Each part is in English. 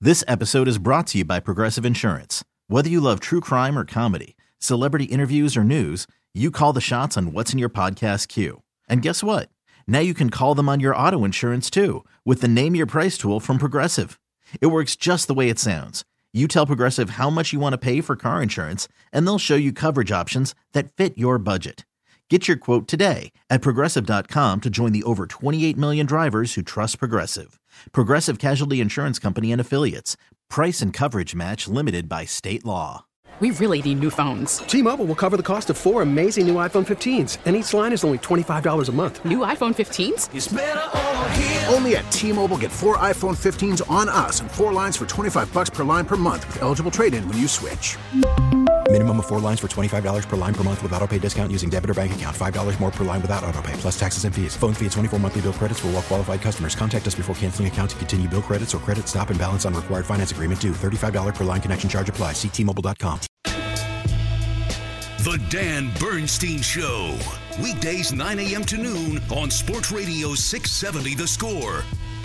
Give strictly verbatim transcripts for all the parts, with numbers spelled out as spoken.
This episode is brought to you by Progressive Insurance. Whether you love true crime or comedy, celebrity interviews or news, you call the shots on what's in your podcast queue. And guess what? Now you can call them on your auto insurance too with the Name Your Price tool from Progressive. It works just the way it sounds. You tell Progressive how much you want to pay for car insurance, and they'll show you coverage options that fit your budget. Get your quote today at Progressive dot com to join the over twenty-eight million drivers who trust Progressive. Progressive Casualty Insurance Company and Affiliates. Price and coverage match limited by state law. We really need new phones. T-Mobile will cover the cost of four amazing new iPhone fifteens, and each line is only twenty-five dollars a month. New iPhone fifteens? It's better over here. Only at T-Mobile, get four iPhone fifteens on us and four lines for twenty-five bucks per line per month with eligible trade-in when you switch. Minimum of four lines for twenty-five dollars per line per month with autopay discount using debit or bank account. five dollars more per line without autopay, plus taxes and fees. Phone fee at twenty-four monthly bill credits for well-qualified customers. Contact us before canceling account to continue bill credits or credit stop and balance on required finance agreement due. thirty-five dollars per line connection charge applies. See T Mobile dot com. The Dan Bernstein Show. Weekdays nine a.m. to noon on Sports Radio six seventy The Score.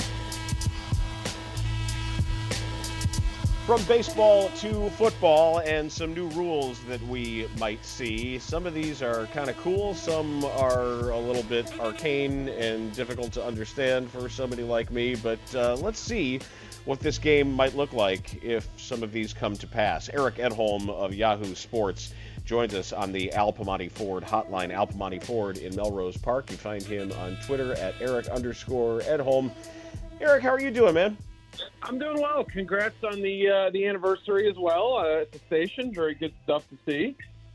From baseball to football and some new rules that we might see. Some of these are kind of cool. Some are a little bit arcane and difficult to understand for somebody like me. But uh, let's see what this game might look like if some of these come to pass. Eric Edholm of Yahoo Sports joins us on the Al Piemonte Ford hotline. Al Piemonte Ford in Melrose Park. You find him on Twitter at Eric underscore Edholm. Eric, how are you doing, man? I'm doing well. Congrats on the uh, the anniversary as well uh, at the station. Very good stuff to see.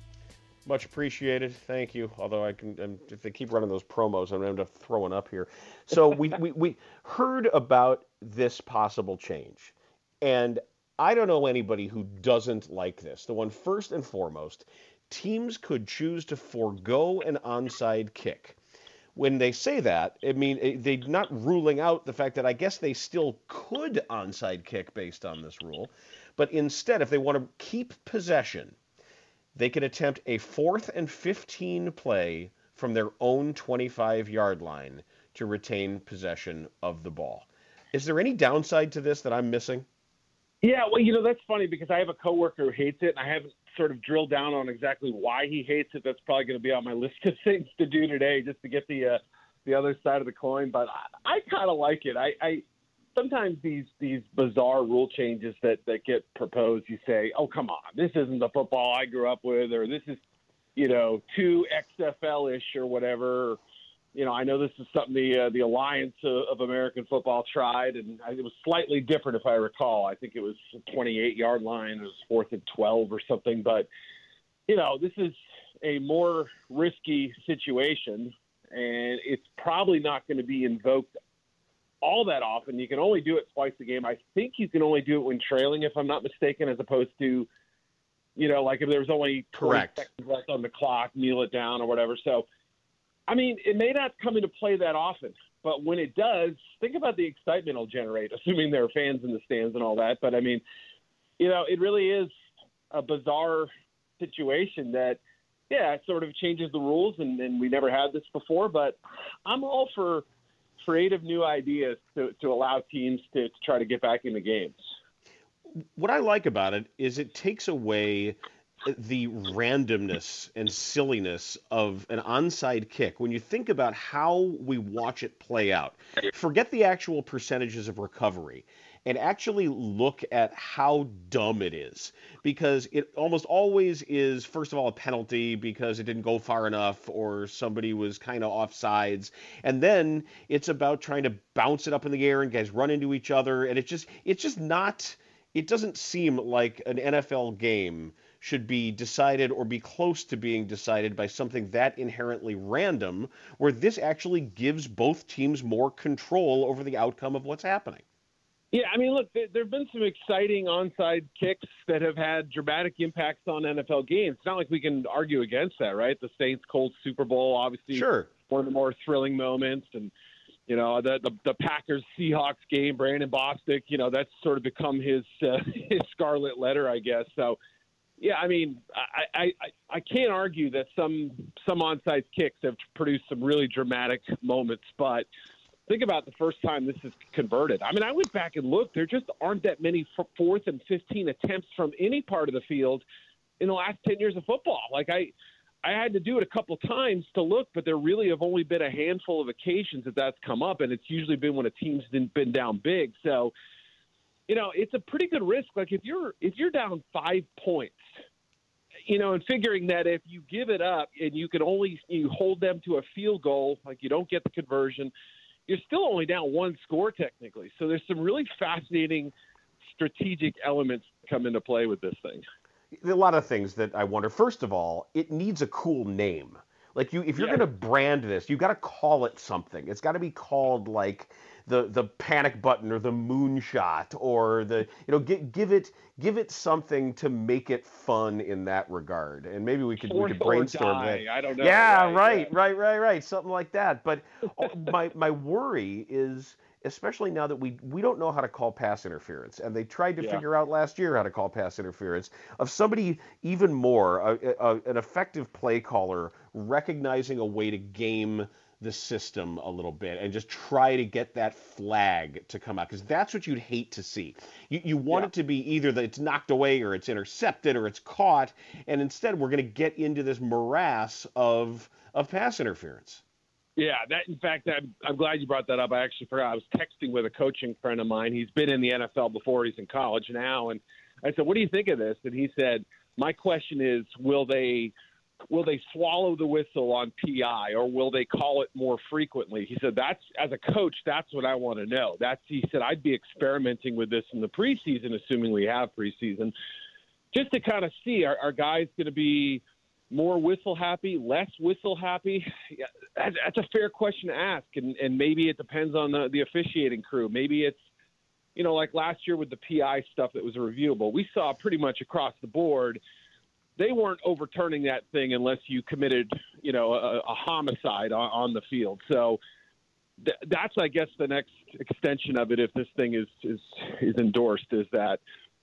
Much appreciated. Thank you. Although I can, um, if they keep running those promos, I'm going to end up throwing up here. So we, we, we heard about this possible change, and I don't know anybody who doesn't like this. The one first and foremost, teams could choose to forego an onside kick. When they say that, I mean, they're not ruling out the fact that I guess they still could onside kick based on this rule. But instead, if they want to keep possession, they can attempt a fourth and fifteen play from their own twenty-five-yard line to retain possession of the ball. Is there any downside to this that I'm missing? Yeah, well, you know, that's funny because I have a coworker who hates it, and I haven't sort of drilled down on exactly why he hates it. That's probably going to be on my list of things to do today just to get the uh, the other side of the coin. But I, I kind of like it. I, I sometimes these these bizarre rule changes that, that get proposed, you say, oh, come on, this isn't the football I grew up with, or this is, you know, too X F L-ish or whatever. You know, I know this is something the uh, the Alliance of, of American Football tried, and it was slightly different if I recall. I think it was a twenty-eight-yard line. It was fourth and twelve or something. But, you know, this is a more risky situation, and it's probably not going to be invoked all that often. You can only do it twice a game. I think you can only do it when trailing, if I'm not mistaken, as opposed to, you know, like if there was only twenty seconds left on the clock, kneel it down or whatever. So, I mean, it may not come into play that often, but when it does, think about the excitement it'll generate, assuming there are fans in the stands and all that. But, I mean, you know, it really is a bizarre situation that, yeah, it sort of changes the rules, and, and we never had this before. But I'm all for creative new ideas to, to allow teams to, to try to get back into games. What I like about it is it takes away the randomness and silliness of an onside kick. When you think about how we watch it play out, forget the actual percentages of recovery and actually look at how dumb it is, because it almost always is, first of all, a penalty because it didn't go far enough or somebody was kind of offsides. And then it's about trying to bounce it up in the air and guys run into each other. And it just, it's just not, it doesn't seem like an N F L game should be decided or be close to being decided by something that inherently random, where this actually gives both teams more control over the outcome of what's happening. Yeah, I mean, look, there have been some exciting onside kicks that have had dramatic impacts on N F L games. It's not like we can argue against that, right? The Saints-Colts Super Bowl, obviously, sure, one of the more thrilling moments. And, you know, the the, the Packers-Seahawks game, Brandon Bostic, you know, that's sort of become his, uh, his scarlet letter, I guess. So, yeah, I mean, I, I, I can't argue that some some onside kicks have produced some really dramatic moments, but think about the first time this is converted. I mean, I went back and looked. There just aren't that many fourth and fifteen attempts from any part of the field in the last ten years of football. Like, I I had to do it a couple times to look, but there really have only been a handful of occasions that that's come up, and it's usually been when a team's been down big. So, you know, it's a pretty good risk. Like, if you're if you're down five points, you know, and figuring that if you give it up and you can only you hold them to a field goal, like you don't get the conversion, you're still only down one score technically. So there's some really fascinating strategic elements that come into play with this thing. A lot of things that I wonder. First of all, it needs a cool name. Like, you, if you're yeah. going to brand this, you got to call it something. It's got to be called like the the panic button or the moonshot or the you know give, give it give it something to make it fun in that regard. And maybe we could Fourth we could brainstorm that. I don't know. Yeah, right, right, yeah. right, right, right, something like that. But my my worry is, especially now that we we don't know how to call pass interference, and they tried to yeah. figure out last year how to call pass interference, of somebody even more, a, a, an effective play caller recognizing a way to game the system a little bit and just try to get that flag to come out, because that's what you'd hate to see. You, you want yeah. it to be either that it's knocked away or it's intercepted or it's caught, and instead we're going to get into this morass of of pass interference. Yeah, that. In fact, I'm, I'm glad you brought that up. I actually forgot. I was texting with a coaching friend of mine. He's been in the N F L before. He's in college now. And I said, what do you think of this? And he said, my question is, will they will they swallow the whistle on P I, or will they call it more frequently? He said, that's, as a coach, that's what I want to know. That's, he said, I'd be experimenting with this in the preseason, assuming we have preseason, just to kind of see, are, are guys going to be more whistle happy, less whistle happy? Yeah, that's, that's a fair question to ask. And, and maybe it depends on the, the officiating crew. Maybe it's, you know, like last year with the P I stuff that was reviewable, we saw pretty much across the board, they weren't overturning that thing unless you committed, you know, a, a homicide on, on the field. So th- that's, I guess, the next extension of it, if this thing is, is, is endorsed, is that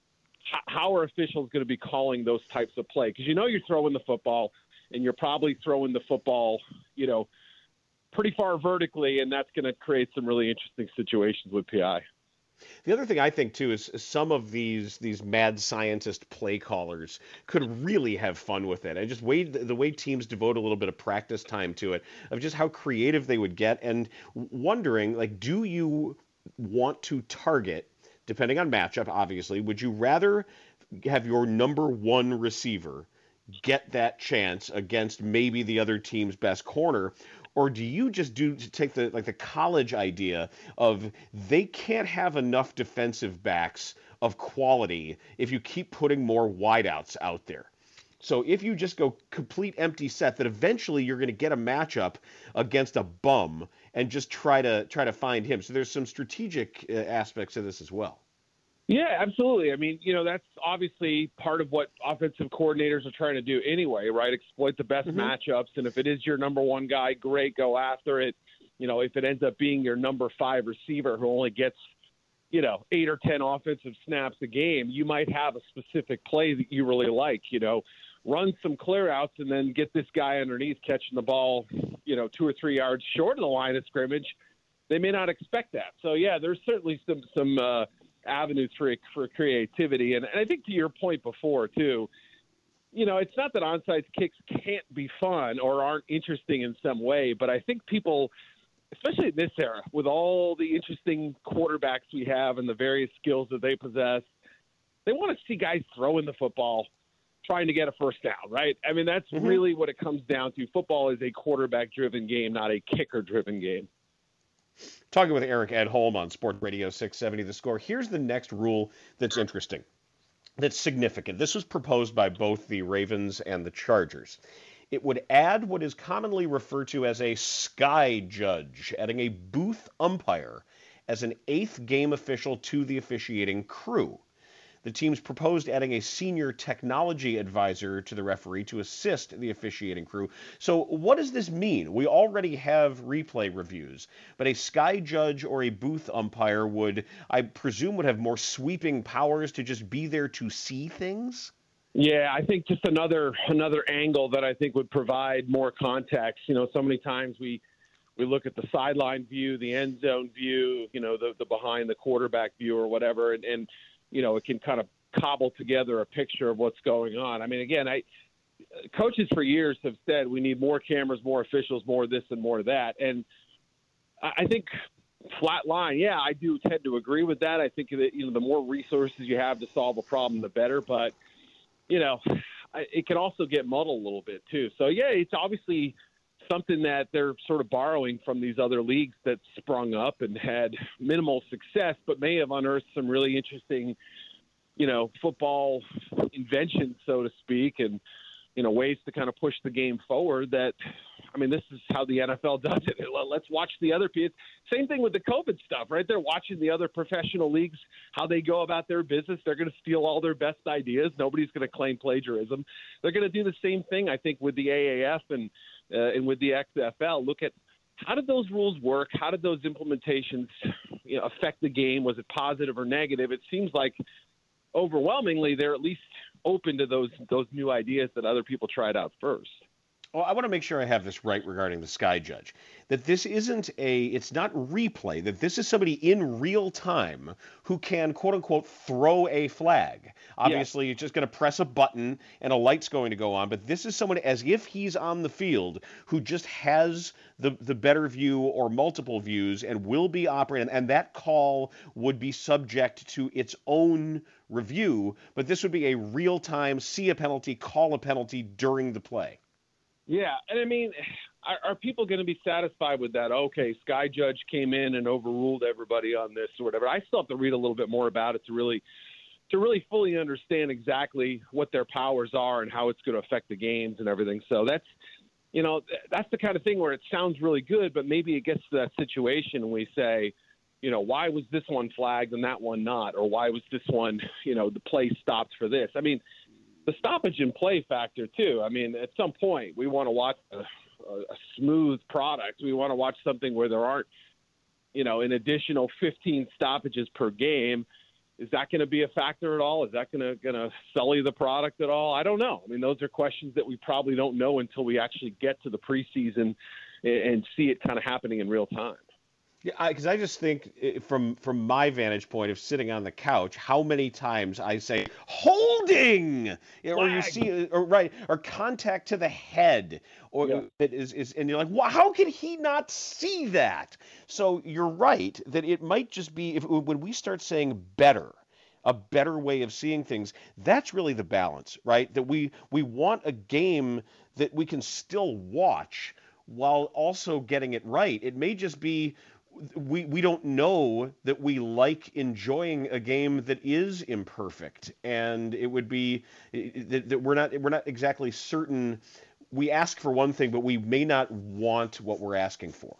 how are officials going to be calling those types of play? Because you know you're throwing the football, and you're probably throwing the football, you know, pretty far vertically, and that's going to create some really interesting situations with P I. The other thing I think, too, is some of these these mad scientist play callers could really have fun with it. And just way, the way teams devote a little bit of practice time to it, of just how creative they would get, and wondering, like, do you want to target, depending on matchup, obviously, would you rather have your number one receiver get that chance against maybe the other team's best corner? Or do you just do take the like the college idea of they can't have enough defensive backs of quality if you keep putting more wideouts out there? So if you just go complete empty set, that eventually you're going to get a matchup against a bum and just try to try to find him. So there's some strategic uh, aspects of this as well. Yeah, absolutely. I mean, you know, that's obviously part of what offensive coordinators are trying to do anyway, right? Exploit the best mm-hmm. matchups. And if it is your number one guy, great, go after it. You know, if it ends up being your number five receiver who only gets, you know, eight or ten offensive snaps a game, you might have a specific play that you really like, you know, run some clear outs and then get this guy underneath catching the ball, you know, two or three yards short of the line of scrimmage. They may not expect that. So, yeah, there's certainly some, some, uh, avenues for for creativity. And, and I think to your point before, too, you know, it's not that onside kicks can't be fun or aren't interesting in some way, but I think people, especially in this era, with all the interesting quarterbacks we have and the various skills that they possess, they want to see guys throwing the football, trying to get a first down, right? I mean, that's mm-hmm. really what it comes down to. Football is a quarterback-driven game, not a kicker-driven game. Talking with Eric Edholm on Sports Radio six seventy The Score. Here's the next rule that's interesting, that's significant. This was proposed by both the Ravens and the Chargers. It would add what is commonly referred to as a sky judge, adding a booth umpire as an eighth game official to the officiating crew. The teams proposed adding a senior technology advisor to the referee to assist the officiating crew. So what does this mean? We already have replay reviews, but a sky judge or a booth umpire would, I presume, would have more sweeping powers to just be there to see things? Yeah, I think just another another angle that I think would provide more context. You know, so many times we we look at the sideline view, the end zone view, you know, the, the behind the quarterback view or whatever, and, and you know, it can kind of cobble together a picture of what's going on. I mean, again, I coaches for years have said we need more cameras, more officials, more this and more that, and I think flat line, yeah, I do tend to agree with that. I think that, you know, the more resources you have to solve a problem, the better. But, you know, I, it can also get muddled a little bit too. So, yeah, it's obviously something that they're sort of borrowing from these other leagues that sprung up and had minimal success, but may have unearthed some really interesting, you know, football inventions, so to speak, and, you know, ways to kind of push the game forward that, I mean, this is how the N F L does it. Let's watch the other people. Same thing with the COVID stuff, right? They're watching the other professional leagues, how they go about their business. They're going to steal all their best ideas. Nobody's going to claim plagiarism. They're going to do the same thing, I think, with the A A F and uh, and with the X F L. Look at how did those rules work? How did those implementations, you know, affect the game? Was it positive or negative? It seems like overwhelmingly they're at least open to those those new ideas that other people tried out first. Well, I want to make sure I have this right regarding the Sky Judge, that this isn't a, it's not replay, that this is somebody in real time who can, quote unquote, throw a flag. Obviously, yeah. You're just going to press a button and a light's going to go on, but this is someone as if he's on the field who just has the, the better view or multiple views and will be operating, and that call would be subject to its own review, but this would be a real-time, see a penalty, call a penalty during the play. Yeah, and I mean, are, are people going to be satisfied with that? Okay, Sky Judge came in and overruled everybody on this or whatever. I still have to read a little bit more about it to really to really fully understand exactly what their powers are and how it's going to affect the games and everything. So that's, you know, that's the kind of thing where it sounds really good, but maybe it gets to that situation and we say, you know, why was this one flagged and that one not? Or why was this one, you know, the play stopped for this? I mean, the stoppage and play factor, too. I mean, at some point, we want to watch a, a smooth product. We want to watch something where there aren't, you know, an additional fifteen stoppages per game. Is that going to be a factor at all? Is that going to going to sully the product at all? I don't know. I mean, those are questions that we probably don't know until we actually get to the preseason and, and see it kind of happening in real time. Yeah, because I, I just think from from my vantage point of sitting on the couch, how many times I say holding, or you see, or right, or contact to the head, or yeah. that is, is, and you're like, well, how can he not see that? So you're right that it might just be if when we start saying better, a better way of seeing things, that's really the balance, right? That we we want a game that we can still watch while also getting it right. It may just be. We we don't know that we like enjoying a game that is imperfect, and it would be that, that we're not we're not exactly certain. We ask for one thing, but we may not want what we're asking for.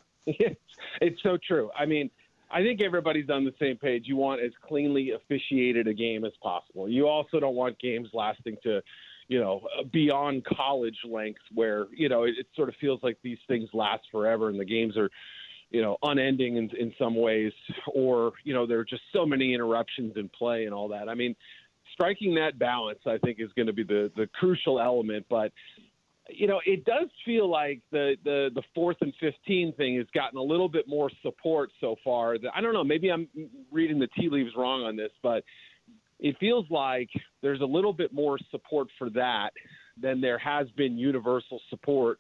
It's so true. I mean, I think everybody's on the same page. You want as cleanly officiated a game as possible. You also don't want games lasting to, you know, beyond college length, where you know it, it sort of feels like these things last forever, and the games are, you know, unending in, in some ways, or, you know, there are just so many interruptions in play and all that. I mean, striking that balance, I think, is going to be the, the crucial element. But, you know, it does feel like the, the, the fourth and fifteen thing has gotten a little bit more support so far. I don't know, maybe I'm reading the tea leaves wrong on this, but it feels like there's a little bit more support for that than there has been universal support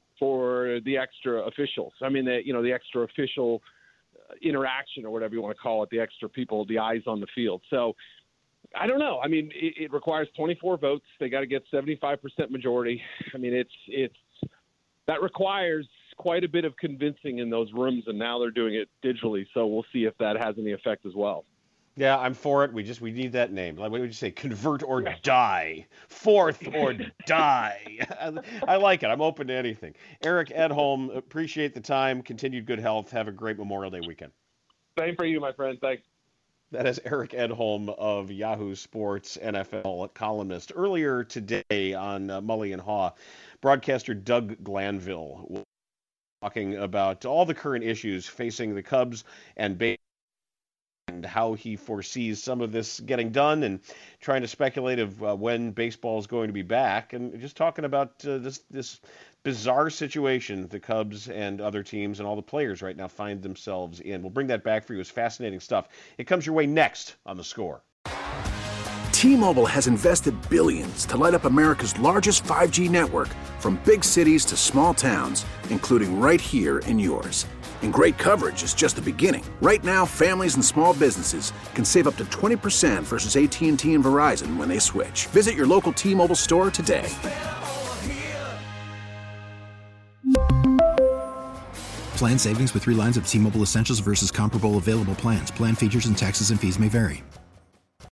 for the extra officials. I mean, the, you know, the extra official interaction or whatever you want to call it, the extra people, the eyes on the field. So I don't know. I mean, it, it requires twenty-four votes. They got to get seventy-five percent majority. I mean, it's, it's, that requires quite a bit of convincing in those rooms, and now they're doing it digitally. So we'll see if that has any effect as well. Yeah, I'm for it. We just we need that name. Like, what would you say? Convert or die. Fourth or die. I like it. I'm open to anything. Eric Edholm, appreciate the time. Continued good health. Have a great Memorial Day weekend. Same for you, my friend. Thanks. That is Eric Edholm of Yahoo Sports N F L columnist. Earlier today on uh, Mully and Haw, broadcaster Doug Glanville was talking about all the current issues facing the Cubs and baseball. and how he foresees some of this getting done, and trying to speculate of uh, when baseball is going to be back, and just talking about uh, this this bizarre situation the Cubs and other teams and all the players right now find themselves in. We'll bring that back for you. It's fascinating stuff. It comes your way next on The Score. T-Mobile has invested billions to light up America's largest five G network, from big cities to small towns, including right here in yours. And great coverage is just the beginning. Right now, families and small businesses can save up to twenty percent versus A T and T and Verizon when they switch. Visit your local T-Mobile store today. Plan savings with three lines of T-Mobile Essentials versus comparable available plans. Plan features and taxes and fees may vary.